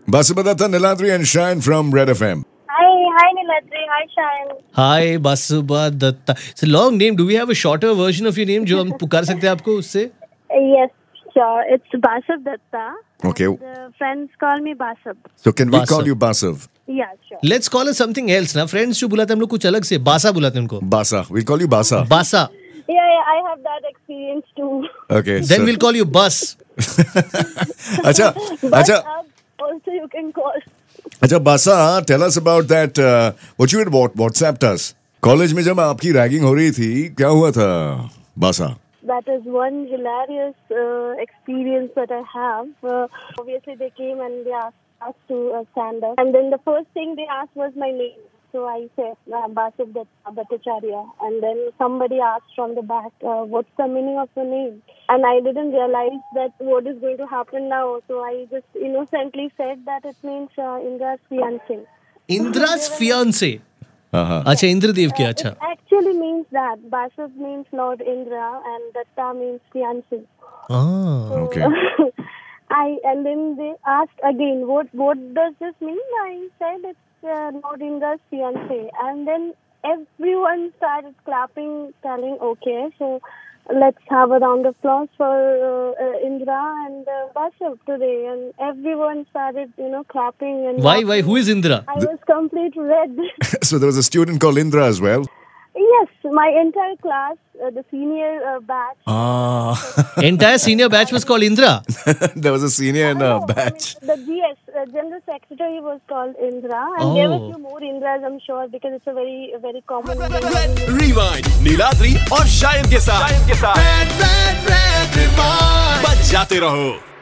Basubhadata, Niladri and Shine from Red FM. Hi Niladri, hi Shayan. Hi Basubhadatta. It's a long name. Do we have a shorter version of your name जो हम पुकार सकते हैं आपको उससे? Yes, sure. It's Basab Datta. Okay. And, friends call me Basab. So can we Basav. call you Basav? Yeah, sure. Let's call it something else ना. Friends जो बुलाते हैं हम लोग कुछ अलग से. बासा बुलाते हैं उनको. Basa. We'll call you Basa. बासा. Yeah, I have that experience too. Okay. Then we'll call you Bus. Acha, acha, Also you can call. acha, Basa, tell us about that. What you had WhatsApped us. College में जब आपकी ragging हो रही थी, क्या हुआ था, Basa? That is one hilarious experience that I have. Obviously, they came and they asked us to stand up. And then the first thing they asked was my name. So I said, Basab Bhattacharya. And then somebody asked from the back, what's the meaning of the name? And I didn't realize that what is going to happen now. So I just innocently said that it means Indra's fiancé. Indra's fiancé. Uh-huh. अच्छा इंद्रदेव के अच्छा. It actually means that. Basab means Lord Indra and Datta means fiancé. Ah. Okay. And then they asked again, what does this mean? I said it's Lord Indra's fiancé. And then everyone started clapping, telling, okay, so let's have a round of applause for Indra and Basab today. And everyone started, clapping. And Why? Who is Indra? I was completely red. So there was a student called Indra as well. Yes, my entire class, the senior batch. Entire senior batch was called Indra. There was a senior in a batch. The GS, General Secretary, was called Indra. And there were few more Indras, I'm sure, because it's a very, very common name. Rewind. Niladri और शायन के साथ बच जाते रहो.